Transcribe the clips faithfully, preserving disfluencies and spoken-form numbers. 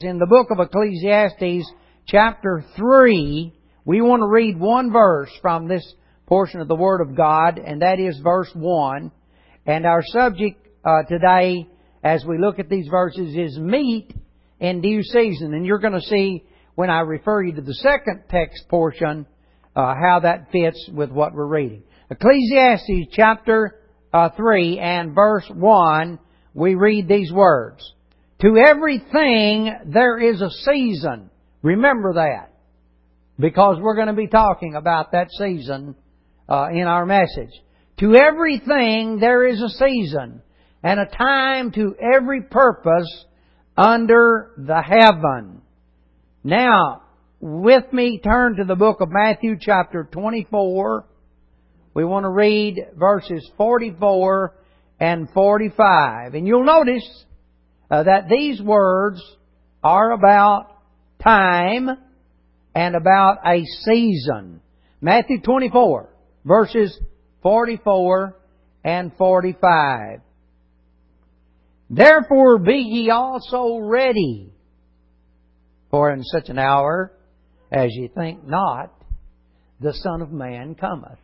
in the book of Ecclesiastes, chapter three. We want to read one verse from this portion of the Word of God, and that is verse one. And our subject uh, today, as we look at these verses, is meat in due season. And you're going to see, when I refer you to the second text portion, uh, how that fits with what we're reading. Ecclesiastes chapter uh, three and verse one, we read these words. To everything there is a season. Remember that. Because we're going to be talking about that season uh, in our message. To everything there is a season, and a time to every purpose under the heaven. Now, with me, turn to the book of Matthew chapter twenty-four. We want to read verses forty-four and forty-five. And you'll notice uh, that these words are about time and about a season. Matthew twenty-four, verses forty-four and forty-five. Therefore be ye also ready, for in such an hour as ye think not, the Son of Man cometh.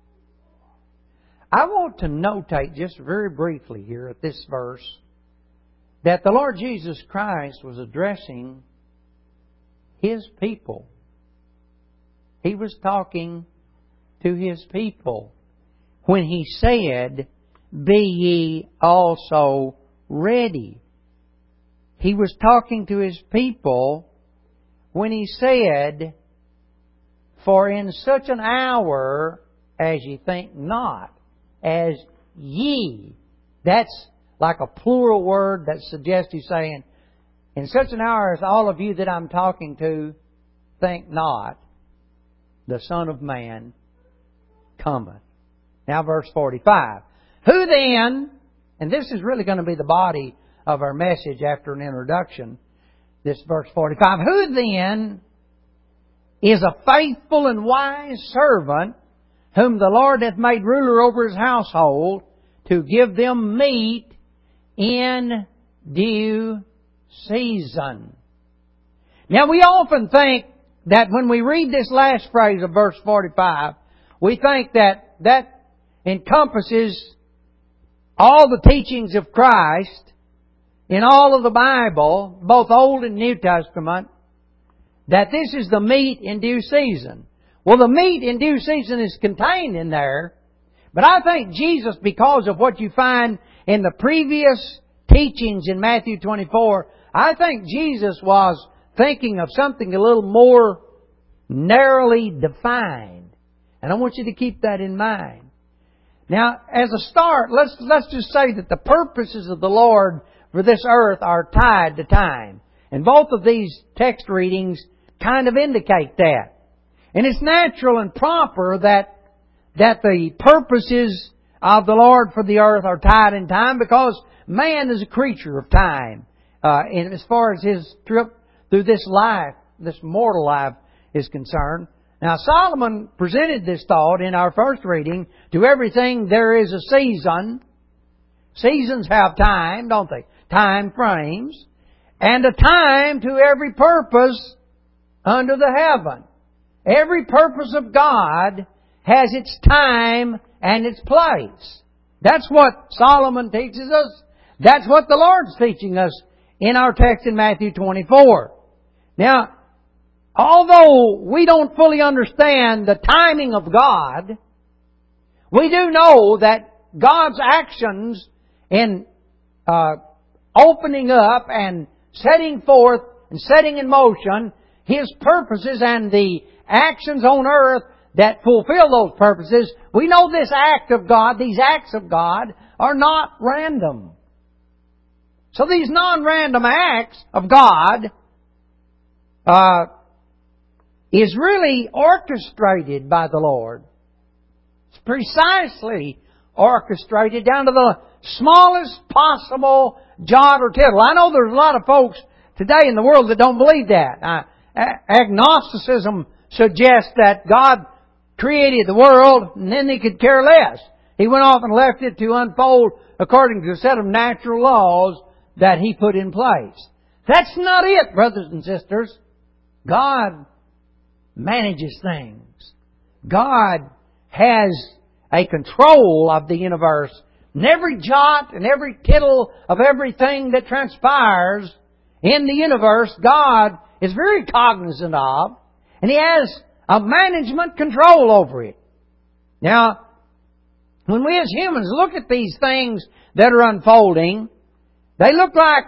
I want to notate just very briefly here at this verse that the Lord Jesus Christ was addressing His people. He was talking to His people when He said, be ye also ready. He was talking to His people when He said, for in such an hour as ye think not, as ye. That's like a plural word that suggests He's saying, in such an hour as all of you that I'm talking to think not, the Son of Man cometh. Now verse forty-five. Who then, and this is really going to be the body of our message after an introduction, this verse forty-five. Who then is a faithful and wise servant whom the Lord hath made ruler over his household to give them meat in due season? Now we often think that when we read this last phrase of verse forty-five, we think that that encompasses all the teachings of Christ in all of the Bible, both Old and New Testament, that this is the meat in due season. Well, the meat in due season is contained in there, but I think Jesus, because of what you find in the previous teachings in Matthew twenty-four, I think Jesus was thinking of something a little more narrowly defined. And I want you to keep that in mind. Now, as a start, let's, let's just say that the purposes of the Lord for this earth are tied to time. And both of these text readings kind of indicate that. And it's natural and proper that, that the purposes of the Lord for the earth are tied in time, because man is a creature of time. Uh, and as far as his trip through this life, this mortal life, is concerned. Now, Solomon presented this thought in our first reading. To everything there is a season. Seasons have time, don't they? Time frames. And a time to every purpose under the heaven. Every purpose of God has its time and its place. That's what Solomon teaches us. That's what the Lord's teaching us in our text in Matthew twenty-four. Now, although we don't fully understand the timing of God, we do know that God's actions in uh, opening up and setting forth and setting in motion His purposes and the actions on earth that fulfill those purposes, we know this act of God, these acts of God, are not random. So these non-random acts of God uh, is really orchestrated by the Lord. It's precisely orchestrated down to the smallest possible jot or tittle. I know there's a lot of folks today in the world that don't believe that. Uh, agnosticism suggests that God created the world and then He could care less. He went off and left it to unfold according to a set of natural laws that He put in place. That's not it, brothers and sisters. God manages things. God has a control of the universe. And every jot and every tittle of everything that transpires in the universe, God is very cognizant of. And He has a management control over it. Now, when we as humans look at these things that are unfolding, they look like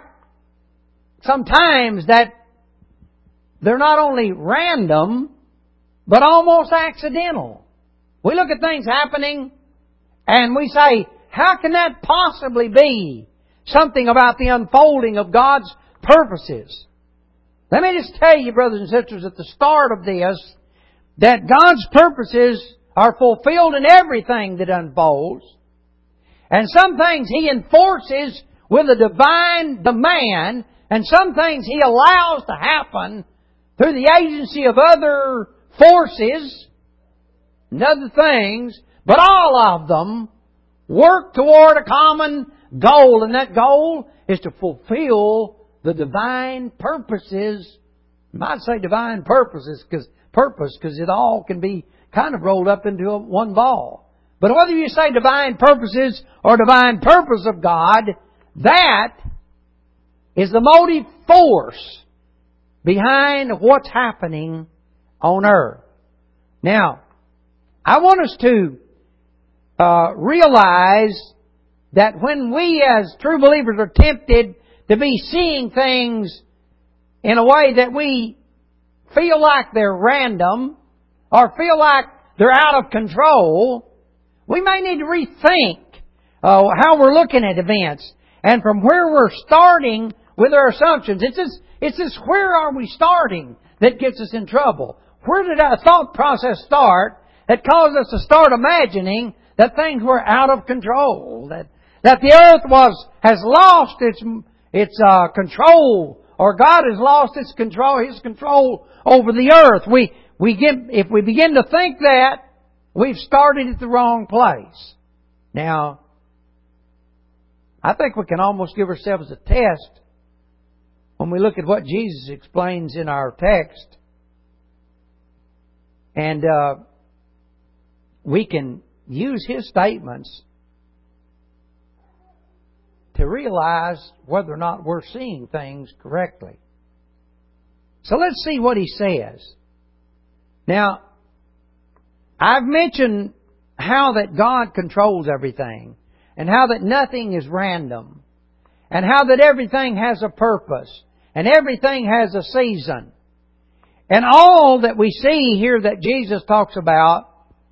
sometimes that they're not only random, but almost accidental. We look at things happening and we say, how can that possibly be something about the unfolding of God's purposes? Let me just tell you, brothers and sisters, at the start of this, that God's purposes are fulfilled in everything that unfolds. And some things He enforces with a divine demand, and some things He allows to happen through the agency of other forces and other things, but all of them work toward a common goal, and that goal is to fulfill the divine purposes. I might say divine purposes because purpose, because it all can be kind of rolled up into a, one ball. But whether you say divine purposes or divine purpose of God, that is the motive force behind what's happening on earth. Now, I want us to uh, realize that when we as true believers are tempted to be seeing things in a way that we feel like they're random or feel like they're out of control, we may need to rethink uh, how we're looking at events. And from where we're starting with our assumptions, it's this, it's this where are we starting that gets us in trouble. Where did our thought process start that caused us to start imagining that things were out of control, that that the earth was has lost its its uh, control, or God has lost its control, His control over the earth. We we get if we begin to think that, we've started at the wrong place. Now, I think we can almost give ourselves a test when we look at what Jesus explains in our text. And uh, we can use His statements to realize whether or not we're seeing things correctly. So let's see what He says. Now, I've mentioned how that God controls everything, and how that nothing is random, and how that everything has a purpose, and everything has a season. And all that we see here that Jesus talks about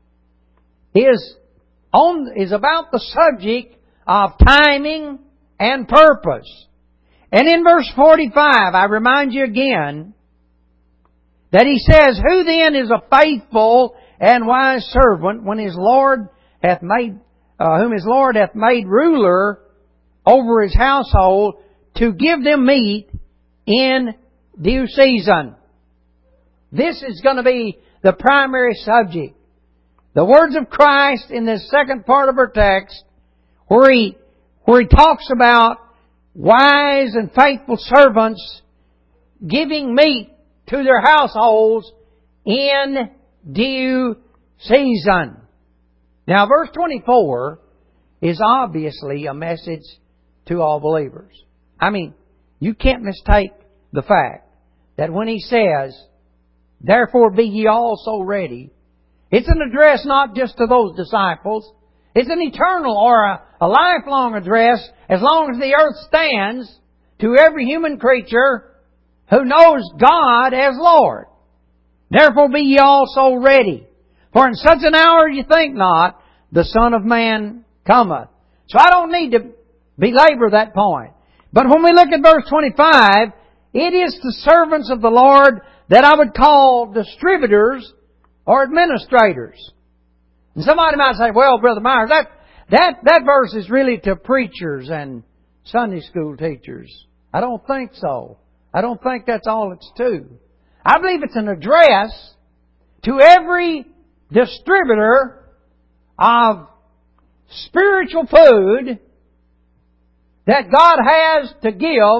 is on is about the subject of timing and purpose. And in verse forty-five, I remind you again that He says, "Who then is a faithful and wise servant when his Lord hath made, uh, whom his Lord hath made ruler over his household, to give them meat in due season?" This is going to be the primary subject. The words of Christ in this second part of our text, where He, where He talks about wise and faithful servants giving meat to their households in due season. Now, verse twenty-four is obviously a message to all believers. I mean, you can't mistake the fact that when He says, "Therefore be ye also ready," it's an address not just to those disciples. It's an eternal or a, a lifelong address, as long as the earth stands, to every human creature who knows God as Lord. "Therefore be ye also ready. For in such an hour you think not, the Son of Man cometh." So I don't need to belabor that point. But when we look at verse twenty-five, it is the servants of the Lord that I would call distributors or administrators. And somebody might say, "Well, Brother Myers, that, that, that verse is really to preachers and Sunday school teachers." I don't think so. I don't think that's all it's to. I believe it's an address to every distributor of spiritual food that God has to give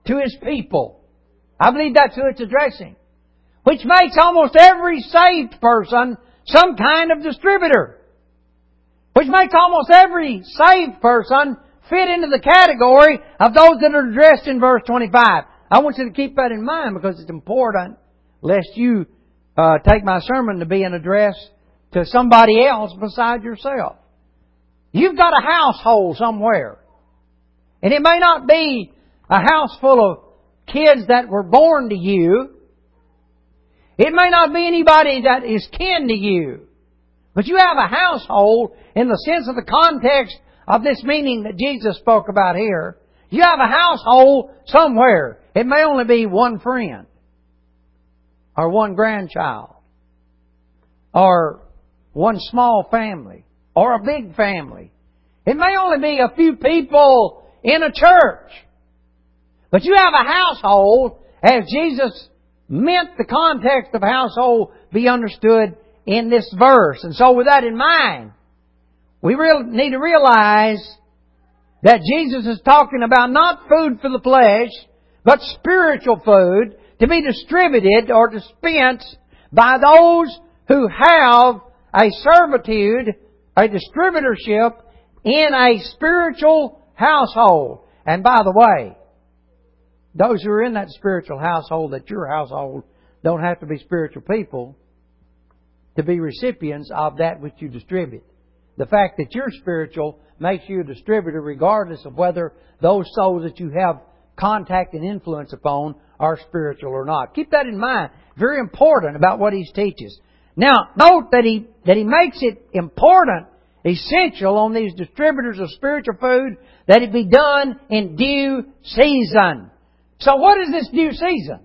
to His people. I believe that's who it's addressing. Which makes almost every saved person some kind of distributor. Which makes almost every saved person fit into the category of those that are addressed in verse twenty-five. I want you to keep that in mind because it's important lest you uh, take my sermon to be an address to somebody else beside yourself. You've got a household somewhere. And it may not be a house full of kids that were born to you. It may not be anybody that is kin to you. But you have a household in the sense of the context of this meaning that Jesus spoke about here. You have a household somewhere. It may only be one friend, or one grandchild, or one small family, or a big family. It may only be a few people in a church. But you have a household, as Jesus meant the context of household be understood in this verse. And so with that in mind, we really need to realize that Jesus is talking about not food for the flesh, but spiritual food to be distributed or dispensed by those who have a servitude, a distributorship in a spiritual household. And by the way, those who are in that spiritual household, that your household, don't have to be spiritual people to be recipients of that which you distribute. The fact that you're spiritual makes you a distributor regardless of whether those souls that you have contact and influence upon are spiritual or not. Keep that in mind. Very important about what He teaches. Now, note that He, that He makes it important, essential on these distributors of spiritual food that it be done in due season. So what is this due season?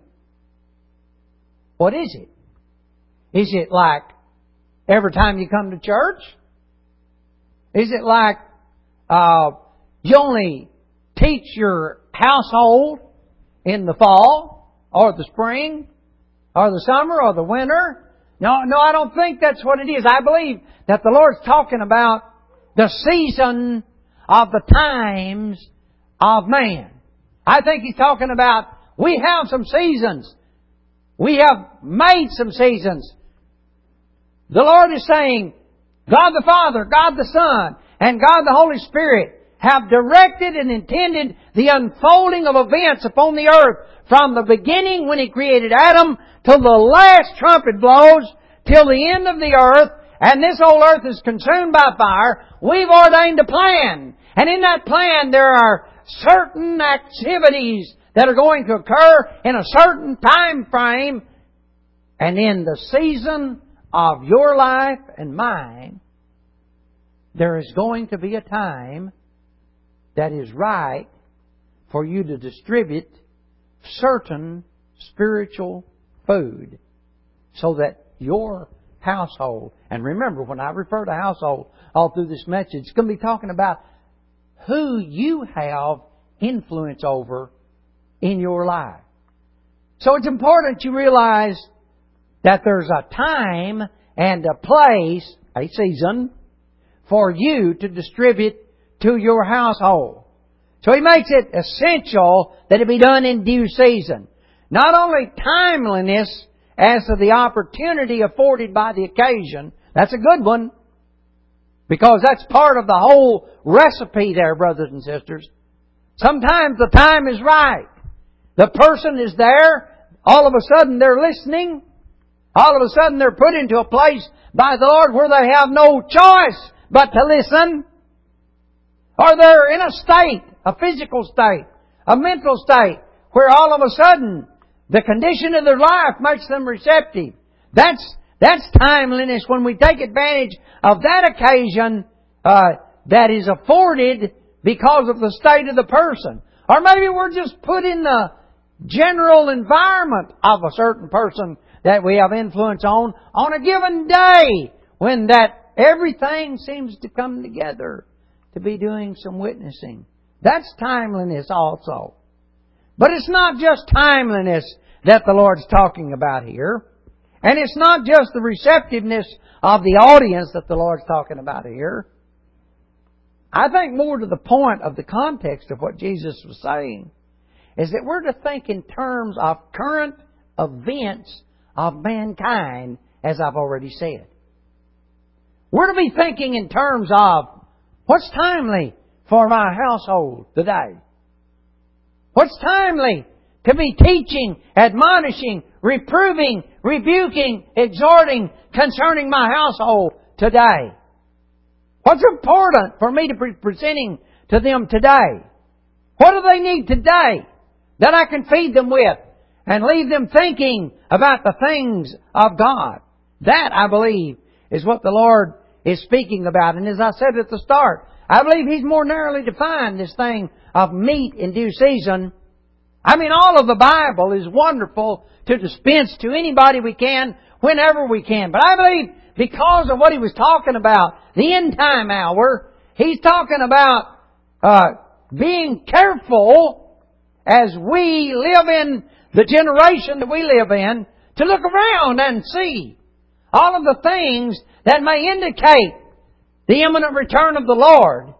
What is it? Is it like every time you come to church? Is it like uh, you only teach your household in the fall or the spring or the summer or the winter? No, no, I don't think that's what it is. I believe that the Lord's talking about the season of the times of man. I think He's talking about we have some seasons. We have made some seasons. The Lord is saying, God the Father, God the Son, and God the Holy Spirit have directed and intended the unfolding of events upon the earth from the beginning when He created Adam till the last trumpet blows, till the end of the earth, and this whole earth is consumed by fire. We've ordained a plan. And in that plan there are certain activities that are going to occur in a certain time frame. And in the season of your life and mine, there is going to be a time that is right for you to distribute certain spiritual food so that your household, and remember when I refer to household all through this message, it's going to be talking about who you have influence over in your life. So it's important you realize that there's a time and a place, a season, for you to distribute to your household. So He makes it essential that it be done in due season. Not only timeliness as to the opportunity afforded by the occasion, that's a good one, because that's part of the whole recipe there, brothers and sisters. Sometimes the time is right. The person is there. All of a sudden they're listening. All of a sudden they're put into a place by the Lord where they have no choice but to listen. Or they're in a state, a physical state, a mental state, where all of a sudden the condition of their life makes them receptive. That's that's timeliness when we take advantage of that occasion uh, that is afforded because of the state of the person. Or maybe we're just put in the general environment of a certain person that we have influence on, on a given day when that everything seems to come together to be doing some witnessing. That's timeliness also. But it's not just timeliness that the Lord's talking about here. And it's not just the receptiveness of the audience that the Lord's talking about here. I think more to the point of the context of what Jesus was saying is that we're to think in terms of current events of mankind, as I've already said. We're to be thinking in terms of what's timely for my household today. What's timely to be teaching, admonishing, reproving, rebuking, exhorting concerning my household today. What's important for me to be presenting to them today? What do they need today that I can feed them with and leave them thinking about the things of God? That, I believe, is what the Lord is speaking about. And as I said at the start, I believe He's more narrowly defined this thing of meat in due season. I mean, all of the Bible is wonderful to dispense to anybody we can, whenever we can. But I believe because of what He was talking about, the end time hour, He's talking about uh, being careful as we live in the generation that we live in, to look around and see all of the things that may indicate the imminent return of the Lord.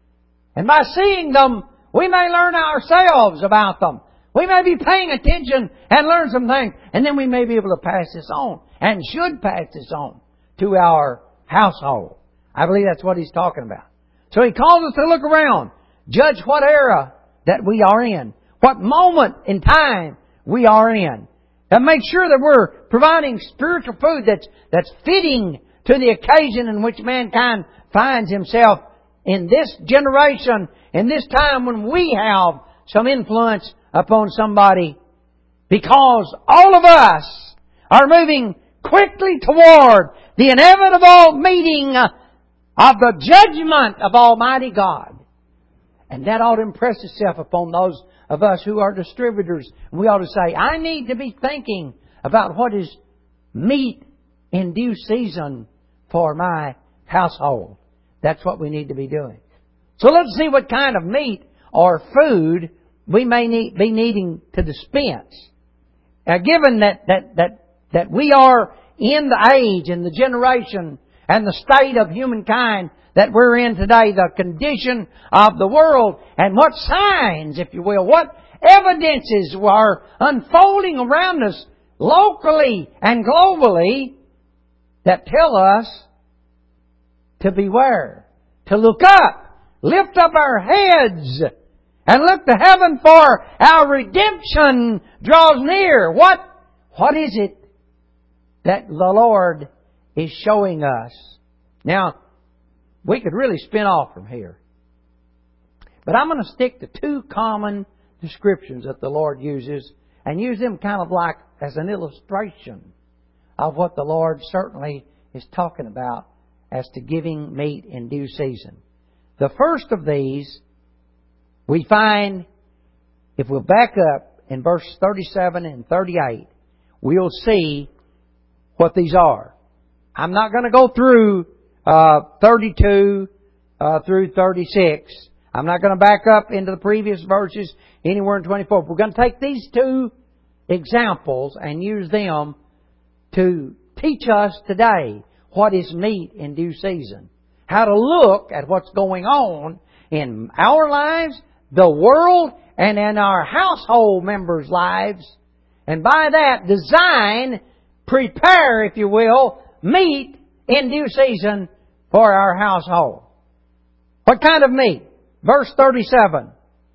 And by seeing them, we may learn ourselves about them. We may be paying attention and learn some things. And then we may be able to pass this on, and should pass this on to our household. I believe that's what He's talking about. So He calls us to look around, judge what era that we are in, what moment in time we are in, and make sure that we're providing spiritual food that's, that's fitting to the occasion in which mankind finds himself in this generation, in this time when we have some influence upon somebody, because all of us are moving quickly toward the inevitable meeting of the judgment of Almighty God. And that ought to impress itself upon those of us who are distributors. We ought to say, I need to be thinking about what is meat in due season for my household. That's what we need to be doing. So let's see what kind of meat or food we may need, be needing to dispense. Now, given that, that, that, that we are in the age and the generation and the state of humankind that we're in today, the condition of the world, and what signs, if you will, what evidences are unfolding around us locally and globally that tell us to beware, to look up, lift up our heads, and look to heaven, for our redemption draws near. What, what is it that the Lord is showing us? Now, we could really spin off from here. But I'm going to stick to two common descriptions that the Lord uses, and use them kind of like as an illustration of what the Lord certainly is talking about as to giving meat in due season. The first of these we find, if we'll back up in verse thirty-seven and thirty-eight, we'll see what these are. I'm not going to go through uh, thirty-two uh, through thirty-six. I'm not going to back up into the previous verses anywhere in twenty-four. We're going to take these two examples and use them to teach us today what is meat in due season. How to look at what's going on in our lives, the world, and in our household members' lives. And by that, design, prepare, if you will, meat in due season for our household. What kind of meat? Verse thirty-seven.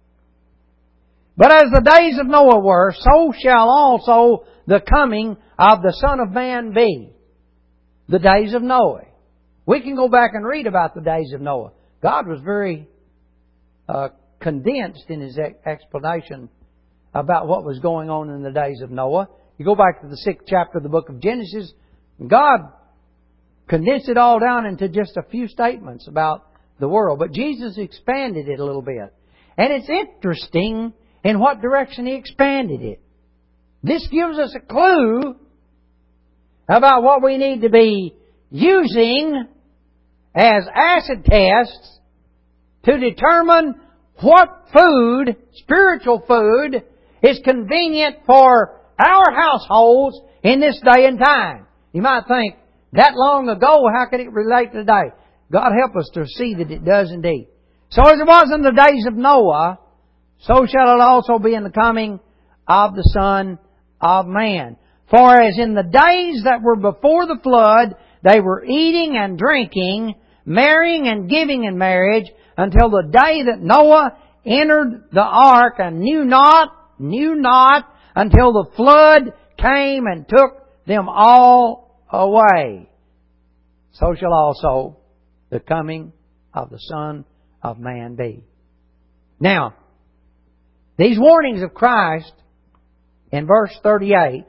But as the days of Noah were, so shall also the coming of the Son of Man be. The days of Noah. We can go back and read about the days of Noah. God was very uh, condensed in His explanation about what was going on in the days of Noah. You go back to the sixth chapter of the book of Genesis, God condensed it all down into just a few statements about the world. But Jesus expanded it a little bit. And it's interesting in what direction He expanded it. This gives us a clue about what we need to be using as acid tests to determine what food, spiritual food, is convenient for our households in this day and time. You might think, that long ago, how can it relate to today? God help us to see that it does indeed. So as it was in the days of Noah, so shall it also be in the coming of the Son of Man. For as in the days that were before the flood, they were eating and drinking, marrying and giving in marriage, until the day that Noah entered the ark, and knew not, knew not, until the flood came and took them all away. So shall also the coming of the Son of Man be. Now, these warnings of Christ in verse thirty-eight,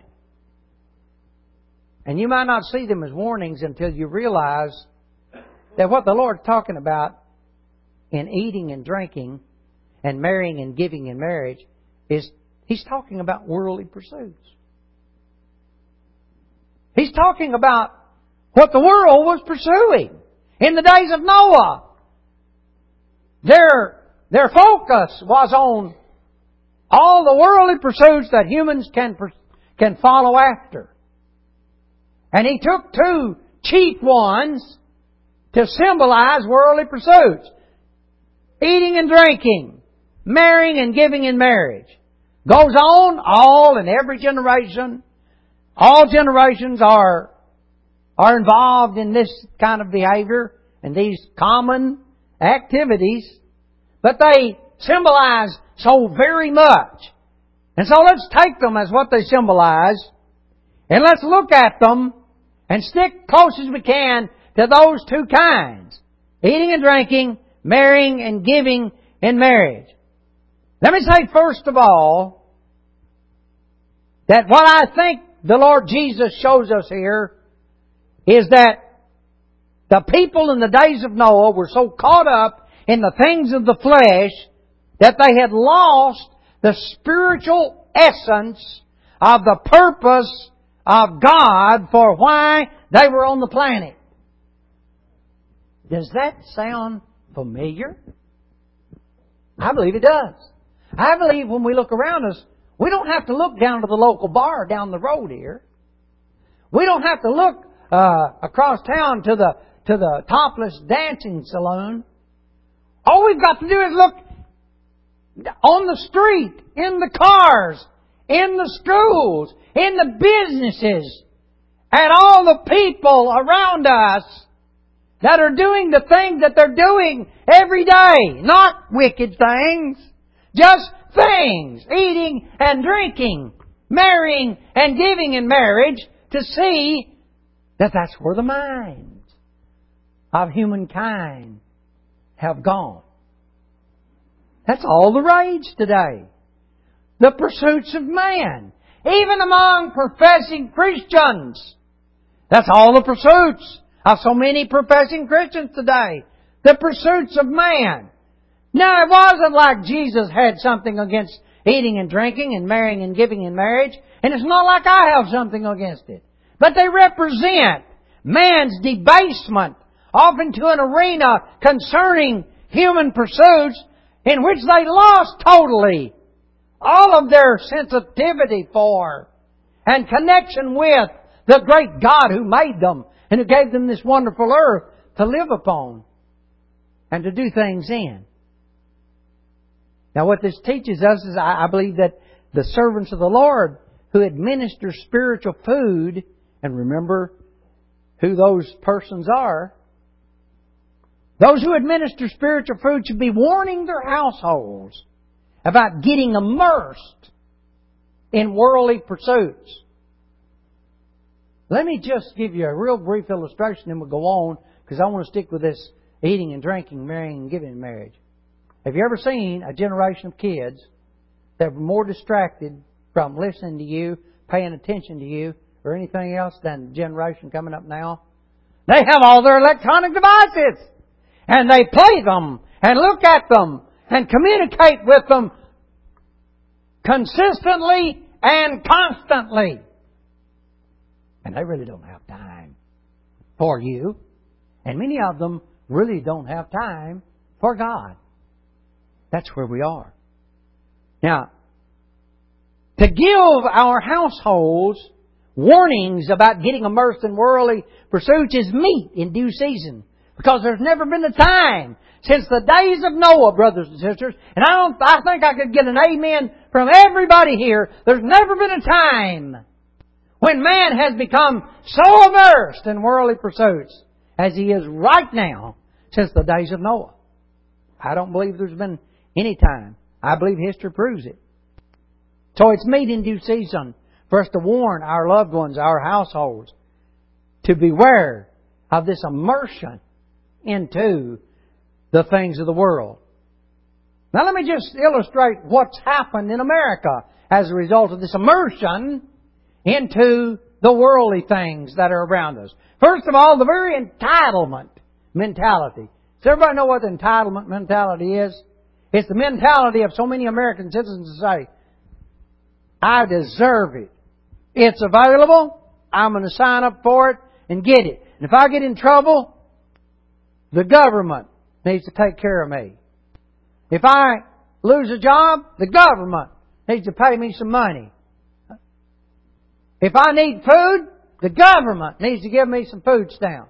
and you might not see them as warnings until you realize that what the Lord's talking about in eating and drinking and marrying and giving in marriage is He's talking about worldly pursuits. He's talking about what the world was pursuing in the days of Noah. Their, their focus was on all the worldly pursuits that humans can, can follow after. And He took two chief ones to symbolize worldly pursuits. Eating and drinking, marrying and giving in marriage. Goes on all in every generation. All generations are, are involved in this kind of behavior and these common activities. But they symbolize so very much. And so let's take them as what they symbolize. And let's look at them and stick close as we can to those two kinds. Eating and drinking, marrying and giving in marriage. Let me say first of all that what I think the Lord Jesus shows us here is that the people in the days of Noah were so caught up in the things of the flesh that they had lost the spiritual essence of the purpose of God for why they were on the planet. Does that sound familiar? I believe it does. I believe when we look around us, we don't have to look down to the local bar down the road here. We don't have to look uh, across town to the to the topless dancing saloon. All we've got to do is look on the street, in the cars, in the schools, in the businesses, at all the people around us that are doing the things that they're doing every day. Not wicked things. Just things. Eating and drinking. Marrying and giving in marriage. To see that that's where the minds of humankind have gone. That's all the rage today. The pursuits of man. Even among professing Christians. That's all the pursuits of so many professing Christians today. The pursuits of man. Now, it wasn't like Jesus had something against eating and drinking and marrying and giving in marriage. And it's not like I have something against it. But they represent man's debasement off into an arena concerning human pursuits in which they lost totally all of their sensitivity for and connection with the great God who made them and who gave them this wonderful earth to live upon and to do things in. Now what this teaches us is I believe that the servants of the Lord who administer spiritual food, and remember who those persons are, those who administer spiritual food should be warning their households about getting immersed in worldly pursuits. Let me just give you a real brief illustration and we'll go on because I want to stick with this eating and drinking, marrying and giving in marriage. Have you ever seen a generation of kids that were more distracted from listening to you, paying attention to you, or anything else than the generation coming up now? They have all their electronic devices and they play them and look at them and communicate with them consistently and constantly. And they really don't have time for you. And many of them really don't have time for God. That's where we are. Now, to give our households warnings about getting immersed in worldly pursuits is meet in due season Because there's never been a time since the days of Noah, brothers and sisters, and I don't, I think I could get an amen from everybody here. There's never been a time when man has become so immersed in worldly pursuits as he is right now since the days of Noah. I don't believe there's been any time. I believe history proves it. So it's meet in due season for us to warn our loved ones, our households, to beware of this immersion into the things of the world. Now let me just illustrate what's happened in America as a result of this immersion into the worldly things that are around us. First of all, the very entitlement mentality. Does everybody know what the entitlement mentality is? It's the mentality of so many American citizens to say, I deserve it. It's available. I'm going to sign up for it and get it. And if I get in trouble, the government needs to take care of me. If I lose a job, the government needs to pay me some money. If I need food, the government needs to give me some food stamps.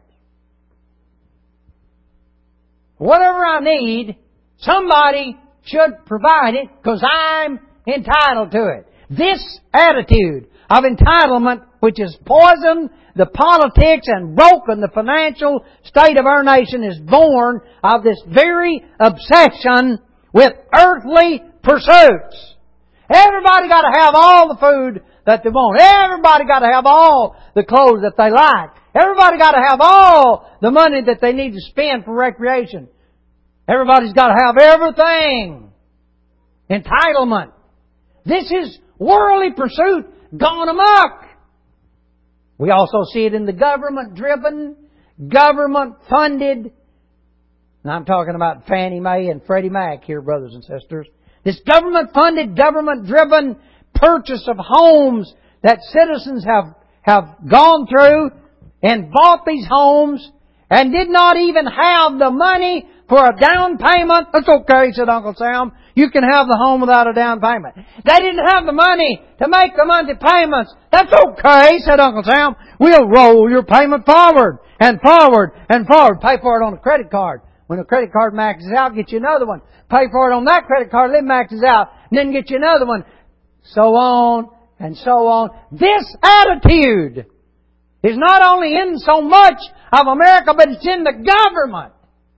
Whatever I need, somebody should provide it because I'm entitled to it. This attitude of entitlement, which has poisoned the politics and broken the financial state of our nation, is born of this very obsession with earthly pursuits. Everybody got to have all the food that they want. Everybody got to have all the clothes that they like. Everybody got to have all the money that they need to spend for recreation. Everybody's got to have everything. Entitlement. This is worldly pursuit gone amok. We also see it in the government-driven, government-funded, and I'm talking about Fannie Mae and Freddie Mac here, brothers and sisters. This government-funded, government-driven purchase of homes that citizens have, have gone through and bought these homes and did not even have the money for a down payment. That's okay, said Uncle Sam. You can have the home without a down payment. They didn't have the money to make the monthly payments. That's okay, said Uncle Sam. We'll roll your payment forward and forward and forward. Pay for it on a credit card. When a credit card maxes out, get you another one. Pay for it on that credit card, then maxes out, and then get you another one. So on and so on. This attitude is not only in so much of America, but it's in the government.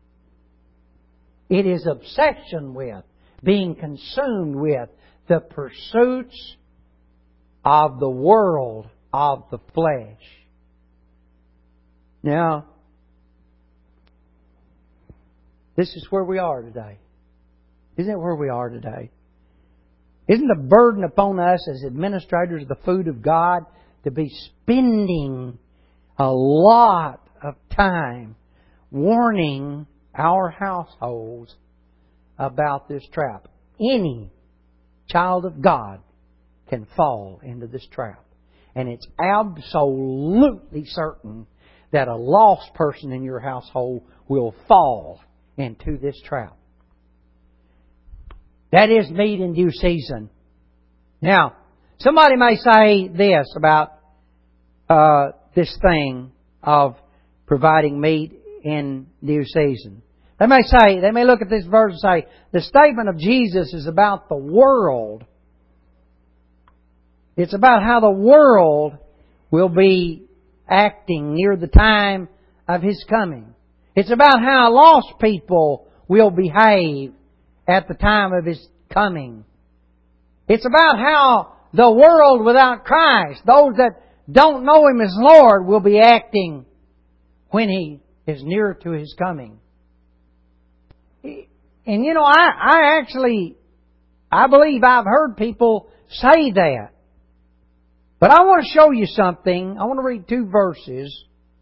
It is obsession with, being consumed with the pursuits of the world, of the flesh. Now, this is where we are today. Isn't it where we are today? Isn't the burden upon us as administrators of the food of God to be spending a lot of time warning our households about this trap? Any child of God can fall into this trap. And it's absolutely certain that a lost person in your household will fall into this trap. That is meat in due season. Now, somebody may say this about uh, this thing of providing meat in due season. They may say, they may look at this verse and say, the statement of Jesus is about the world. It's about how the world will be acting near the time of His coming. It's about how lost people will behave at the time of His coming. It's about how the world without Christ, those that don't know Him as Lord, will be acting when He is near to His coming. And you know, I, I actually, I believe I've heard people say that. But I want to show you something. I want to read two verses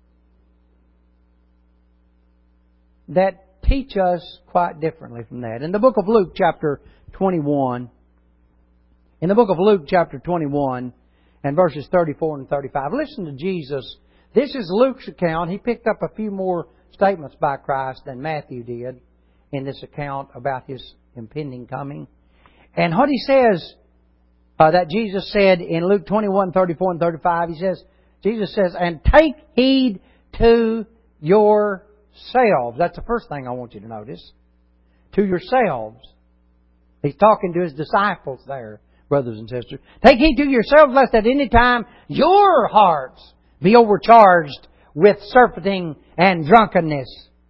that teach us quite differently from that. In the book of Luke chapter twenty-one, in the book of Luke chapter twenty-one and verses thirty-four and thirty-five, listen to Jesus. This is Luke's account. He picked up a few more statements by Christ than Matthew did in this account about His impending coming. And what He says, uh, that Jesus said in Luke twenty-one, thirty-four and thirty-five, He says, Jesus says, and take heed to yourselves. yourselves. That's the first thing I want you to notice. To yourselves. He's talking to His disciples there, brothers and sisters. Take heed to yourselves, lest at any time your hearts be overcharged with surfeiting and drunkenness.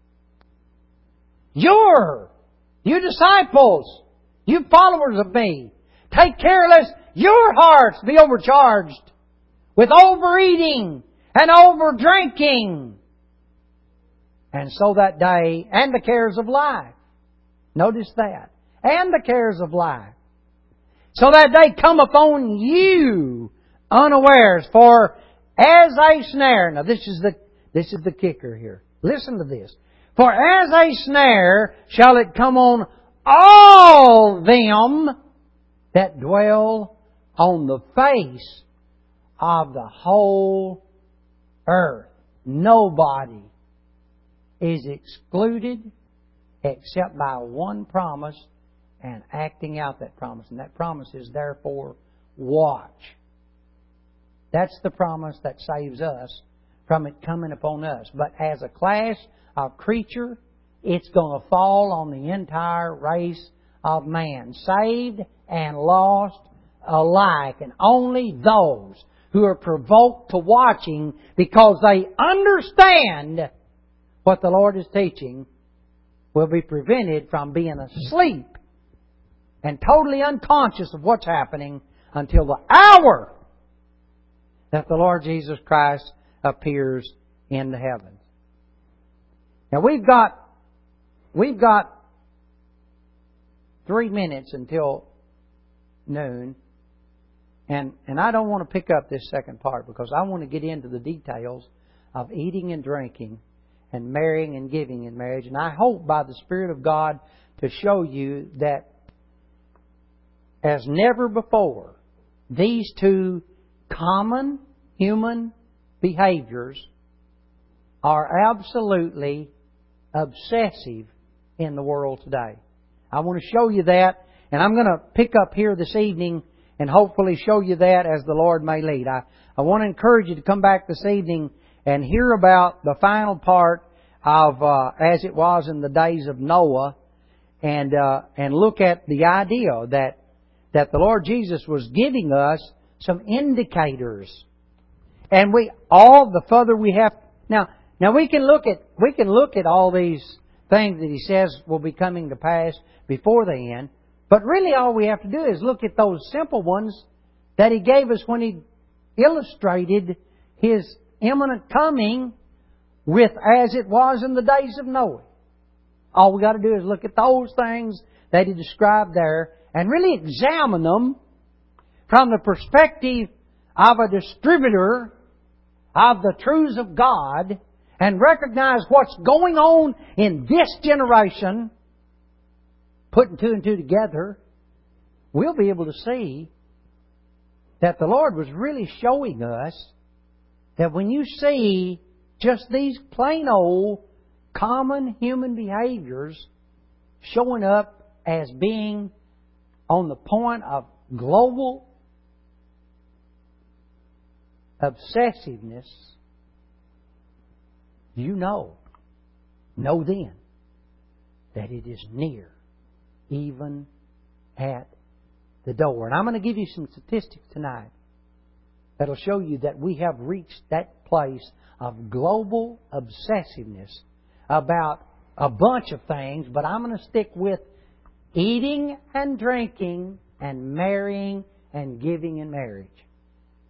Your, you disciples, you followers of me, take care lest your hearts be overcharged with overeating and overdrinking. And so that day, and the cares of life. Notice that. And the cares of life. So that day come upon you unawares, for as a snare. Now this is the, this is the kicker here. Listen to this. For as a snare shall it come on all them that dwell on the face of the whole earth. Nobody is excluded except by one promise and acting out that promise. And that promise is, therefore, watch. That's the promise that saves us from it coming upon us. But as a class of creature, it's going to fall on the entire race of man, saved and lost alike. And only those who are provoked to watching because they understand what the Lord is teaching will be prevented from being asleep and totally unconscious of what's happening until the hour that the Lord Jesus Christ appears in the heavens. Now we've got we've got three minutes until noon, and and I don't want to pick up this second part because I want to get into the details of eating and drinking and marrying and giving in marriage. And I hope by the Spirit of God to show you that as never before, these two common human behaviors are absolutely obsessive in the world today. I want to show you that, and I'm going to pick up here this evening and hopefully show you that as the Lord may lead. I, I want to encourage you to come back this evening and hear about the final part of uh, as it was in the days of Noah, and uh, and look at the idea that that the Lord Jesus was giving us some indicators. And we all the further we have now now we can look at we can look at all these things that He says will be coming to pass before the end, but really all we have to do is look at those simple ones that He gave us when He illustrated His imminent coming with as it was in the days of Noah. All we got to do is look at those things that He described there and really examine them from the perspective of a distributor of the truths of God and recognize what's going on in this generation, putting two and two together. We'll be able to see that the Lord was really showing us that when you see just these plain old common human behaviors showing up as being on the point of global obsessiveness, you know, know then that it is near, even at the door. And I'm going to give you some statistics tonight that'll show you that we have reached that place of global obsessiveness about a bunch of things, but I'm going to stick with eating and drinking and marrying and giving in marriage.